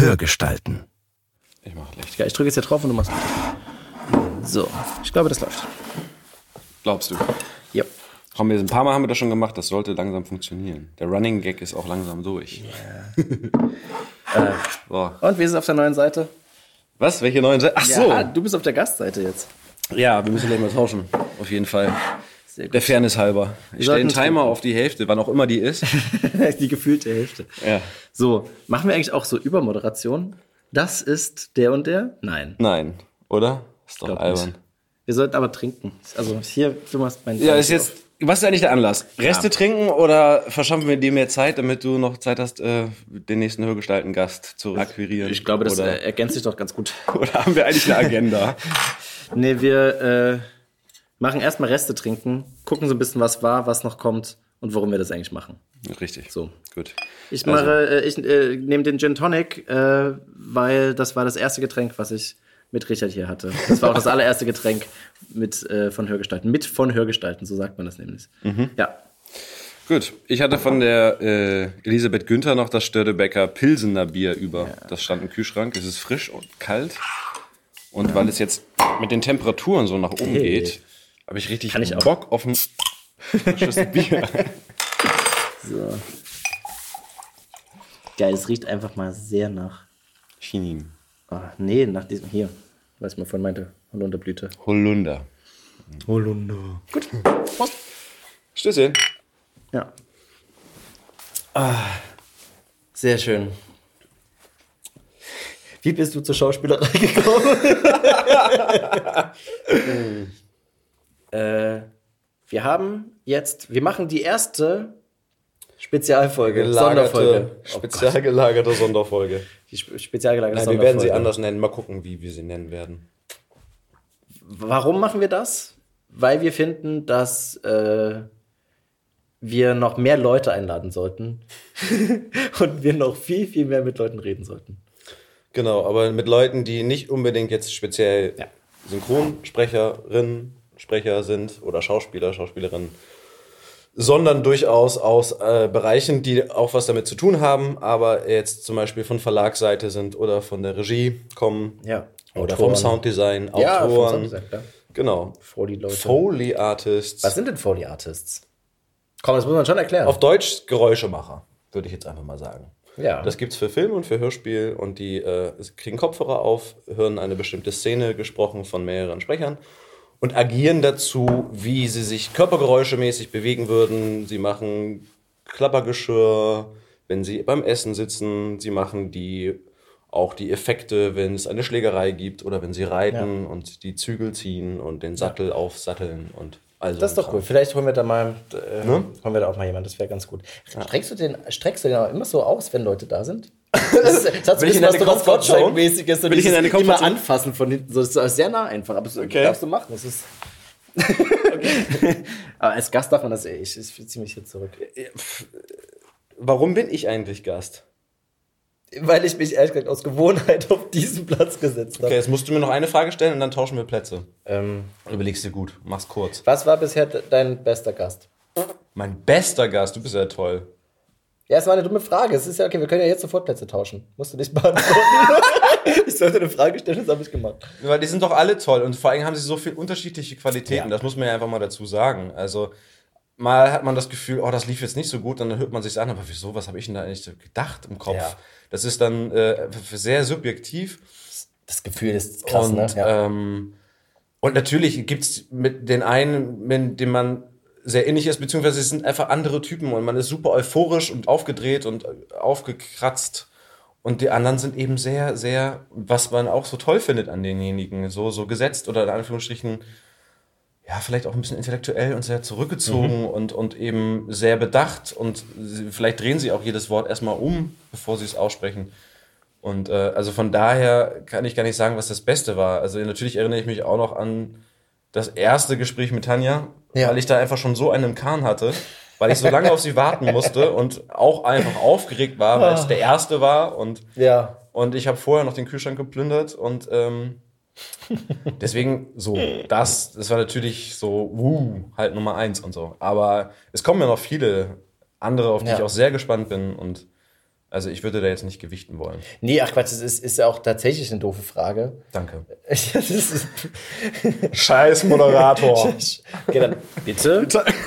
Hörgestalten. Ich mach Licht. Ja, ich drücke jetzt hier drauf und du machst mit. So, ich glaube, das läuft. Glaubst du? Ja. Komm, ein paar Mal haben wir das schon gemacht, das sollte langsam funktionieren. Der Running Gag ist auch langsam durch. Yeah. Und wie ist es auf der neuen Seite? Was? Welche neuen Seite? Ach so. Ja, du bist auf der Gastseite jetzt. Ja, wir müssen gleich mal tauschen. Auf jeden Fall. Sehr gut. Der Fairness halber. Ich stelle einen Timer auf die Hälfte, wann auch immer die ist. Die gefühlte Hälfte. Ja. So, machen wir eigentlich auch so Übermoderation? Das ist der und der? Nein. Nein, oder? Ist doch Glaub albern. nicht. Wir sollten aber trinken. Also hier, du machst meinen. Ja, ist jetzt. Was ist eigentlich der Anlass? Reste trinken oder verschaffen wir dir mehr Zeit, damit du noch Zeit hast, den nächsten Hörgestalten-Gast zu akquirieren? Ich glaube, das ergänzt sich doch ganz gut. Oder haben wir eigentlich eine Agenda? Nee, wir machen erstmal Reste trinken, gucken so ein bisschen, was war, was noch kommt und warum wir das eigentlich machen. Richtig. So. Gut. Ich nehme den Gin Tonic, weil das war das erste Getränk, was ich mit Richard hier hatte. Das war auch das allererste Getränk von Hörgestalten. Mit von Hörgestalten, so sagt man das nämlich. Mhm. Ja. Gut, ich hatte von der Elisabeth Günther noch das Störtebecker Pilsener Bier über. Ja. Das stand im Kühlschrank. Es ist frisch und kalt. Und weil es jetzt mit den Temperaturen so nach oben geht, habe ich richtig Bock auf ein frisches Bier. So. Geil, es riecht einfach mal sehr nach Chinin. Nee, nach diesem hier. Was ich mal vorhin meinte. Holunderblüte. Holunder. Gut. Prost. Stößchen. Ja. Sehr schön. Wie bist du zur Schauspielerei gekommen? Wir machen die erste Spezialfolge, Sonderfolge. Spezial gelagerte Sonderfolge. Die spezial gelagerte Sonderfolge. Wir werden sie anders nennen. Mal gucken, wie wir sie nennen werden. Warum machen wir das? Weil wir finden, dass wir noch mehr Leute einladen sollten und wir noch viel, viel mehr mit Leuten reden sollten. Genau, aber mit Leuten, die nicht unbedingt jetzt speziell Synchronsprecherinnen, Sprecher sind oder Schauspieler, Schauspielerinnen, sondern durchaus aus Bereichen, die auch was damit zu tun haben, aber jetzt zum Beispiel von Verlagsseite sind oder von der Regie kommen oder vom Sounddesign, Autoren. Ja, vom Sounddesign, klar. Genau. Foley-Leute. Foley Artists. Was sind denn Foley Artists? Komm, das muss man schon erklären. Auf Deutsch Geräuschemacher, würde ich jetzt einfach mal sagen. Ja. Das gibt's für Film und für Hörspiel und die kriegen Kopfhörer auf, hören eine bestimmte Szene gesprochen von mehreren Sprechern und agieren dazu, wie sie sich körpergeräuschemäßig bewegen würden. Sie machen Klappergeschirr, wenn sie beim Essen sitzen. Sie machen auch die Effekte, wenn es eine Schlägerei gibt oder wenn sie reiten und die Zügel ziehen und den Sattel aufsatteln und also. Das ist doch cool. Vielleicht holen wir da mal, holen wir da auch mal jemanden. Das wäre ganz gut. Ja. Streckst du den auch immer so aus, wenn Leute da sind? Das hat so was Gottschalk-mäßiges. So immer anfassen von hinten. So, das ist sehr nah einfach. Aber das darfst du machen. Das ist aber als Gast darf man das ich ziehe mich hier zurück. Warum bin ich eigentlich Gast? Weil ich mich ehrlich gesagt aus Gewohnheit auf diesen Platz gesetzt habe. Okay, jetzt musst du mir noch eine Frage stellen und dann tauschen wir Plätze. Überlegst dir gut, mach's kurz. Was war bisher dein bester Gast? Mein bester Gast? Du bist ja toll. Ja, es war eine dumme Frage. Es ist ja okay, wir können ja jetzt sofort Plätze tauschen. Musst du nicht beantworten. Ich sollte eine Frage stellen, das habe ich gemacht. Weil die sind doch alle toll und vor allem haben sie so viel unterschiedliche Qualitäten. Das muss man ja einfach mal dazu sagen. Also mal hat man das Gefühl, das lief jetzt nicht so gut, dann hört man sich an, aber wieso, was habe ich denn da eigentlich gedacht im Kopf? Ja. Das ist dann sehr subjektiv. Das Gefühl ist krass, und, ne? Ja. Und natürlich gibt es mit den einen, mit dem man sehr ähnlich ist, beziehungsweise es sind einfach andere Typen und man ist super euphorisch und aufgedreht und aufgekratzt. Und die anderen sind eben sehr, sehr, was man auch so toll findet an denjenigen, so gesetzt oder in Anführungsstrichen, ja, vielleicht auch ein bisschen intellektuell und sehr zurückgezogen und eben sehr bedacht und vielleicht drehen sie auch jedes Wort erstmal um, bevor sie es aussprechen. Und also von daher kann ich gar nicht sagen, was das Beste war. Also natürlich erinnere ich mich auch noch an das erste Gespräch mit Tanja, weil ich da einfach schon so einen im Kahn hatte, weil ich so lange auf sie warten musste und auch einfach aufgeregt war, weil es der erste war und ich habe vorher noch den Kühlschrank geplündert und deswegen so, das war natürlich so, halt Nummer 1 und so. Aber es kommen ja noch viele andere, auf die ich auch sehr gespannt bin und Also ich würde da jetzt nicht gewichten wollen. Nee, ach Quatsch, das ist ja auch tatsächlich eine doofe Frage. Danke. Scheiß Moderator. Okay, dann bitte.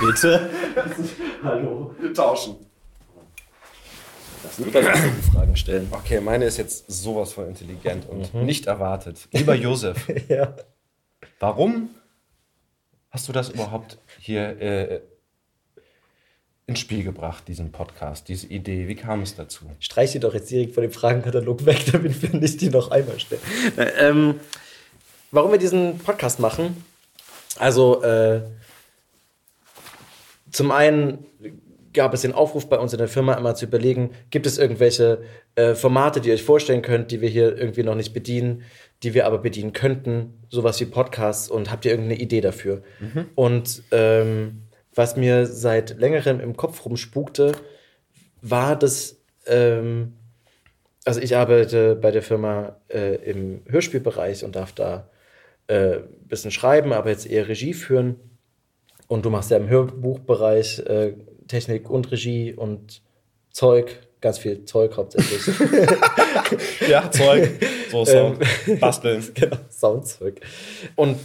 Hallo. Wir tauschen. Lass mich ganz Fragen stellen. Okay, meine ist jetzt sowas von intelligent und nicht erwartet. Lieber Josef, Ja. warum hast du das überhaupt hier ins Spiel gebracht, diesen Podcast, diese Idee? Wie kam es dazu? Streich sie doch jetzt direkt von dem Fragenkatalog weg, damit wir nicht die noch einmal stellen. Warum wir diesen Podcast machen? Also, zum einen gab es den Aufruf bei uns in der Firma einmal zu überlegen, gibt es irgendwelche Formate, die ihr euch vorstellen könnt, die wir hier irgendwie noch nicht bedienen, die wir aber bedienen könnten, sowas wie Podcasts, und habt ihr irgendeine Idee dafür? Und was mir seit längerem im Kopf rumspukte, war das, also ich arbeite bei der Firma im Hörspielbereich und darf da ein bisschen schreiben, aber jetzt eher Regie führen. Und du machst ja im Hörbuchbereich Technik und Regie und Zeug, ganz viel Zeug hauptsächlich. Ja, Zeug, so Sound, basteln. Genau, Soundzeug. Und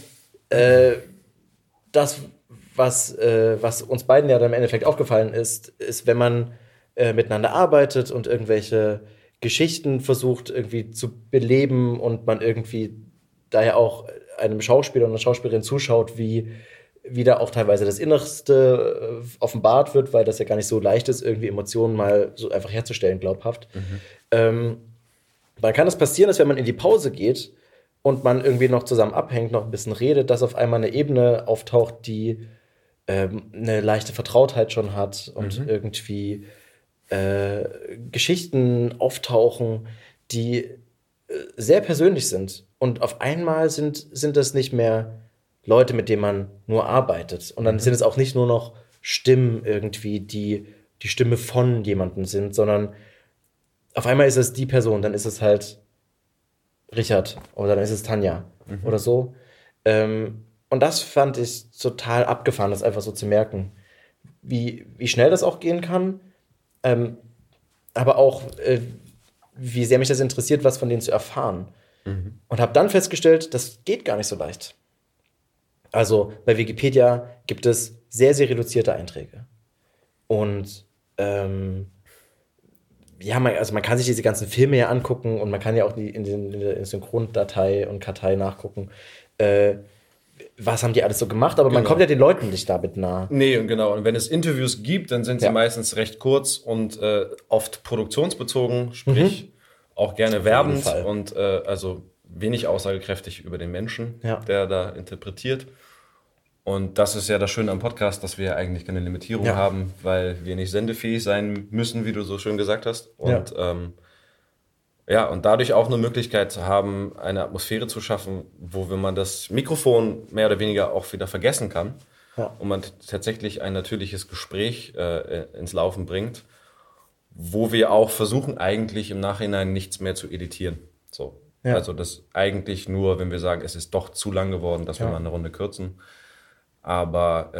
das, was uns beiden ja dann im Endeffekt aufgefallen ist, wenn man miteinander arbeitet und irgendwelche Geschichten versucht irgendwie zu beleben und man irgendwie daher auch einem Schauspieler und einer Schauspielerin zuschaut, wie da auch teilweise das Innerste offenbart wird, weil das ja gar nicht so leicht ist, irgendwie Emotionen mal so einfach herzustellen, glaubhaft. Dann kann es passieren, dass wenn man in die Pause geht und man irgendwie noch zusammen abhängt, noch ein bisschen redet, dass auf einmal eine Ebene auftaucht, die eine leichte Vertrautheit schon hat und irgendwie Geschichten auftauchen, die sehr persönlich sind. Und auf einmal sind das nicht mehr Leute, mit denen man nur arbeitet. Und dann sind es auch nicht nur noch Stimmen irgendwie, die Stimme von jemandem sind, sondern auf einmal ist es die Person, dann ist es halt Richard oder dann ist es Tanja oder so. Und das fand ich total abgefahren, das einfach so zu merken, wie schnell das auch gehen kann, aber auch wie sehr mich das interessiert, was von denen zu erfahren. Und habe dann festgestellt, das geht gar nicht so leicht. Also bei Wikipedia gibt es sehr, sehr reduzierte Einträge. Und man kann sich diese ganzen Filme ja angucken und man kann ja auch in der Synchrondatei und Kartei nachgucken, was haben die alles so gemacht, aber man kommt ja den Leuten nicht damit nah. Nee, und genau. Und wenn es Interviews gibt, dann sind sie meistens recht kurz und oft produktionsbezogen, sprich auch gerne werbend und also wenig aussagekräftig über den Menschen, der da interpretiert. Und das ist ja das Schöne am Podcast, dass wir eigentlich keine Limitierung haben, weil wir nicht sendefähig sein müssen, wie du so schön gesagt hast. Und und dadurch auch eine Möglichkeit zu haben, eine Atmosphäre zu schaffen, wo, wenn man das Mikrofon mehr oder weniger auch wieder vergessen kann und man tatsächlich ein natürliches Gespräch ins Laufen bringt, wo wir auch versuchen, eigentlich im Nachhinein nichts mehr zu editieren. So. Ja. Also das eigentlich nur, wenn wir sagen, es ist doch zu lang geworden, dass wir mal eine Runde kürzen. Aber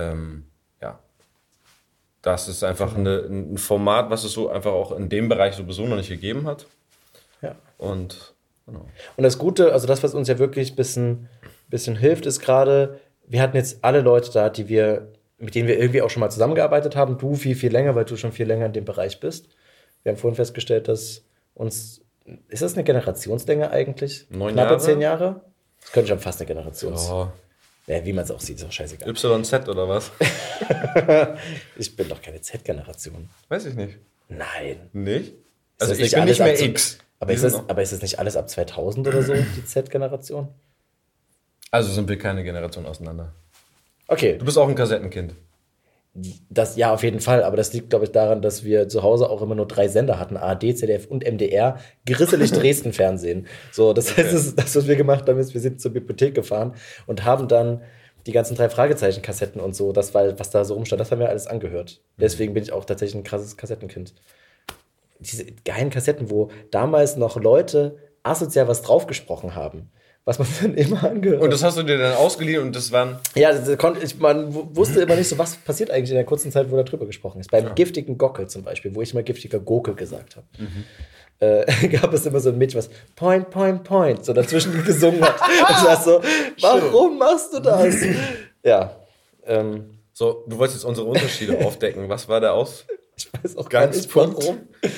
das ist einfach ein Format, was es so einfach auch in dem Bereich sowieso noch nicht gegeben hat. Ja. Und das Gute, also das, was uns ja wirklich ein bisschen hilft, ist gerade, wir hatten jetzt alle Leute da, mit denen wir irgendwie auch schon mal zusammengearbeitet haben. Du viel, viel länger, weil du schon viel länger in dem Bereich bist. Wir haben vorhin festgestellt, dass uns, ist das eine Generationslänge eigentlich? 9 Knappe Jahre? 10 Jahre? Das könnte schon fast eine Generation sein. Oh. Ja, wie man es auch sieht, ist auch scheißegal. YZ oder was? Ich bin doch keine Z-Generation. Weiß ich nicht. Nein. Nicht? Also ich bin nicht mehr X. Aber ist das nicht alles ab 2000 oder so, die Z-Generation? Also sind wir keine Generation auseinander. Okay. Du bist auch ein Kassettenkind. Das, ja, auf jeden Fall. Aber das liegt, glaube ich, daran, dass wir zu Hause auch immer nur 3 Sender hatten. ARD, ZDF und MDR. Grisselig Dresden-Fernsehen. So, das heißt, das, was wir gemacht haben, ist, wir sind zur Bibliothek gefahren und haben dann die ganzen 3 Fragezeichen-Kassetten und so, was da so rumstand, das haben wir alles angehört. Deswegen bin ich auch tatsächlich ein krasses Kassettenkind. Diese geilen Kassetten, wo damals noch Leute asozial was draufgesprochen haben. was man dann immer angehört. Und das hast du dir dann ausgeliehen und das waren... Ja, man wusste immer nicht so, was passiert eigentlich in der kurzen Zeit, wo da drüber gesprochen ist. Beim giftigen Gockel zum Beispiel, wo ich immer giftiger Gurkel gesagt habe, gab es immer so ein Mädchen, was Point, Point, Point so dazwischen gesungen hat. Und das so, warum machst du das? Ja. So, du wolltest jetzt unsere Unterschiede aufdecken. Was war der Aus? Ich weiß auch gar nicht, warum.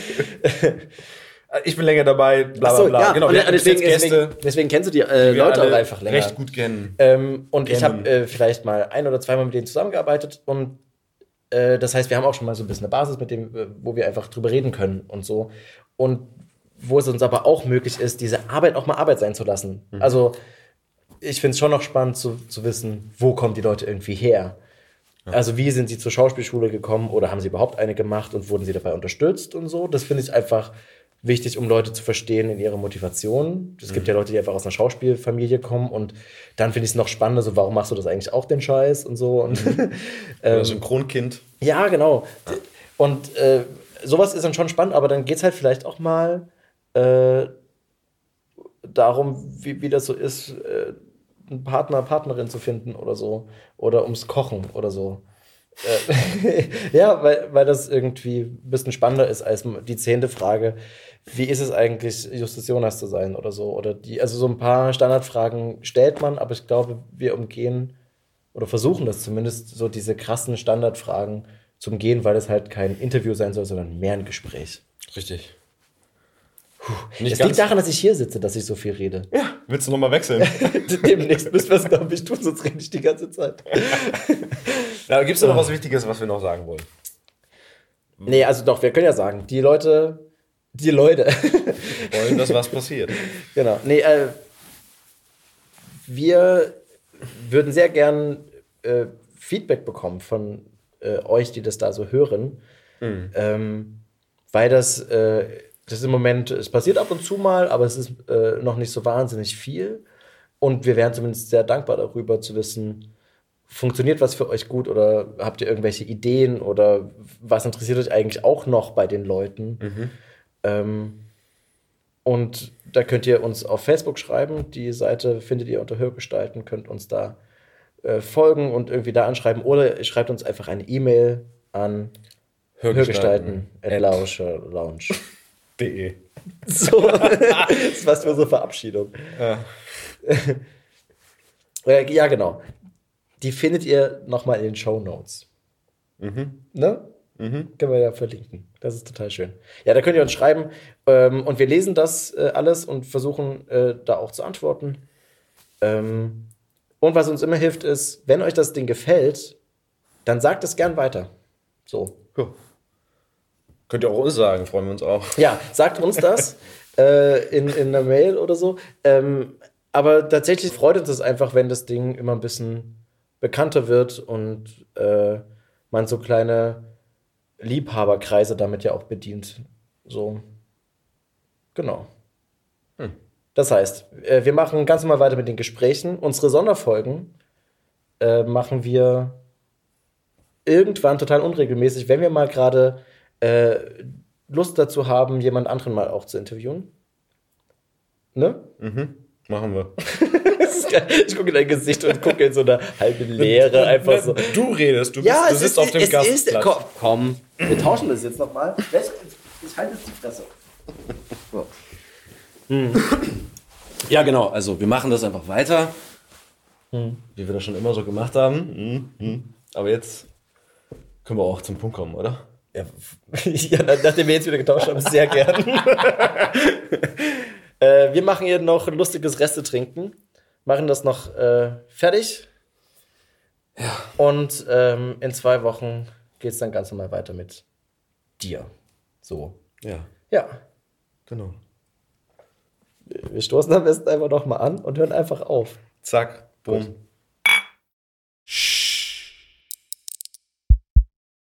Ich bin länger dabei, bla bla bla. Ja, genau, deswegen kennst du die Leute auch einfach länger. Recht gut kennen. Und ich habe vielleicht mal 1 oder 2 Mal mit denen zusammengearbeitet und das heißt, wir haben auch schon mal so ein bisschen eine Basis mit dem, wo wir einfach drüber reden können und so. Und wo es uns aber auch möglich ist, diese Arbeit auch mal Arbeit sein zu lassen. Also ich finde es schon noch spannend zu wissen, wo kommen die Leute irgendwie her. Ja. Also wie sind sie zur Schauspielschule gekommen oder haben sie überhaupt eine gemacht und wurden sie dabei unterstützt und so. Das finde ich einfach wichtig, um Leute zu verstehen in ihrer Motivation. Es gibt ja Leute, die einfach aus einer Schauspielfamilie kommen und dann finde ich es noch spannender, so warum machst du das eigentlich auch den Scheiß und so. Und oder Synchronkind. Ja, genau. Und sowas ist dann schon spannend, aber dann geht es halt vielleicht auch mal darum, wie das so ist, einen Partner, Partnerin zu finden oder so. Oder ums Kochen oder so. Ja, weil das irgendwie ein bisschen spannender ist als die 10. Frage, wie ist es eigentlich, Justus Jonas zu sein oder so. Also so ein paar Standardfragen stellt man, aber ich glaube, wir umgehen oder versuchen das zumindest, so diese krassen Standardfragen zu umgehen, weil es halt kein Interview sein soll, sondern mehr ein Gespräch. Richtig. Es liegt daran, dass ich hier sitze, dass ich so viel rede. Ja, willst du nochmal wechseln? Demnächst müssen wir es, glaube ich, tun, sonst rede ich die ganze Zeit. Ja, gibt es noch was Wichtiges, was wir noch sagen wollen? Nee, also doch, wir können ja sagen, die Leute wollen, dass was passiert. Genau. Nee, wir würden sehr gern Feedback bekommen von euch, die das da so hören. Weil das ist im Moment, es passiert ab und zu mal, aber es ist noch nicht so wahnsinnig viel. Und wir wären zumindest sehr dankbar darüber zu wissen, funktioniert was für euch gut oder habt ihr irgendwelche Ideen oder was interessiert euch eigentlich auch noch bei den Leuten? Und da könnt ihr uns auf Facebook schreiben. Die Seite findet ihr unter Hörgestalten, könnt uns da folgen und irgendwie da anschreiben. Oder ihr schreibt uns einfach eine E-Mail an hörgestalten@lauscherlounge.de. So, das ist fast für so Verabschiedung. Ja, genau. Die findet ihr nochmal in den Shownotes. Ne? Können wir ja verlinken. Das ist total schön. Ja, da könnt ihr uns schreiben und wir lesen das alles und versuchen da auch zu antworten. Und was uns immer hilft ist, wenn euch das Ding gefällt, dann sagt es gern weiter. So. Ja. Könnt ihr auch uns sagen, freuen wir uns auch. Ja, sagt uns das in einer Mail oder so. Aber tatsächlich freut uns das einfach, wenn das Ding immer ein bisschen bekannter wird und man so kleine Liebhaberkreise damit ja auch bedient. So. Genau. Das heißt, wir machen ganz normal weiter mit den Gesprächen. Unsere Sonderfolgen machen wir irgendwann total unregelmäßig, wenn wir mal gerade Lust dazu haben, jemand anderen mal auch zu interviewen. Ne? Machen wir. Das ist geil. Ich gucke in dein Gesicht und gucke in so eine halbe Leere einfach so. Du redest, du sitzt auf dem Gastplatz. Komm, wir tauschen das jetzt nochmal. Ich halte jetzt die Fresse. So. Ja, genau. Also wir machen das einfach weiter, wie wir das schon immer so gemacht haben. Aber jetzt können wir auch zum Punkt kommen, oder? Ja, nachdem wir jetzt wieder getauscht haben, sehr gern. Wir machen hier noch ein lustiges Reste-Trinken. Machen das noch fertig. Ja. Und in 2 Wochen geht es dann ganz normal weiter mit dir. So. Ja. Ja. Genau. Wir stoßen am besten einfach noch mal an und hören einfach auf. Zack. Bumm.